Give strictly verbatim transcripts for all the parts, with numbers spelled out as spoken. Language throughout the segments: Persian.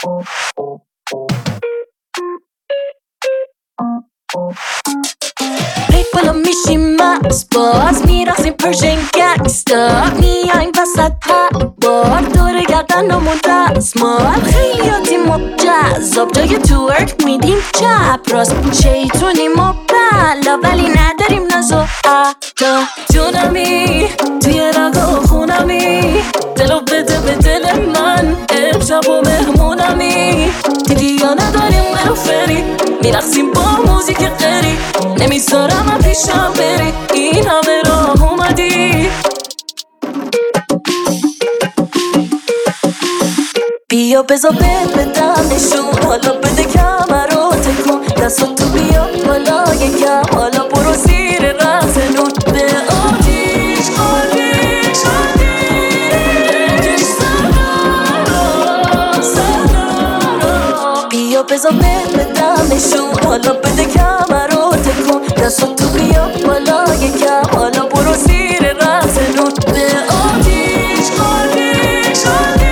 ریک بالا میشیم مست باز میرقصیم پرشن گنگستا میایم وسط هر بار دور گردنمون دستمال خیلیاتیم مجذاب جای تورک میدیم چپ راست شیطونیم و بلا ولی نداریم ناز و عدا جونمی توی رگا خونمی دلو بده به دل من امشب و مهمونمی دیدی یا نداریم منو فری میرقصیم با موزیک قری نمیذارم من پیشم بری این همه راه اومدی بیا بزا بد بدم نشون حالا بده کمر رو تکون دستاتو بیا بالا یکم حالا برو زیر رقص نون به آتیش آتیش آتیش سنارا سنارا بیا بزا بد بدم نشون حالا بده کمر رو تکون دستاتو بیا بالا یکم حالا برو زیر رقص نون به آتیش آتیش آتیش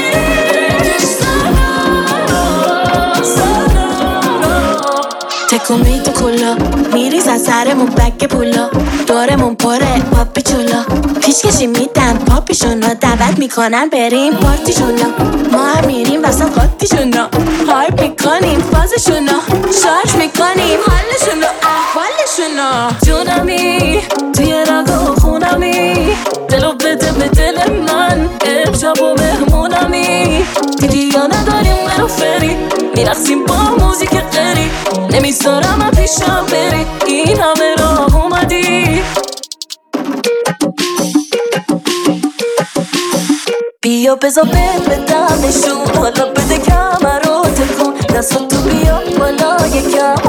تکون میدو کلا میریز از سرمون بک پولا دورمون پره پاپی چولا پیشکشی میدن پاپیشونا دعوت میکنن بریم پارتیشونا ما هم میریم وسط قاطیشونا هایپ میکنیم فازشونا شارژ میکنیم حالشونا احوالشونا جونمی توی رگا خونمی دلو بده به دل من امشب و مهمونمی دیدی یا نداریم منو فری میرقصیم با موزیک قری نمیذارم من پیشم بری این همه راه اومدی بیا بزا بد بدم نشون حالا بده کمر رو تکون دستاتو بیا بالا یکم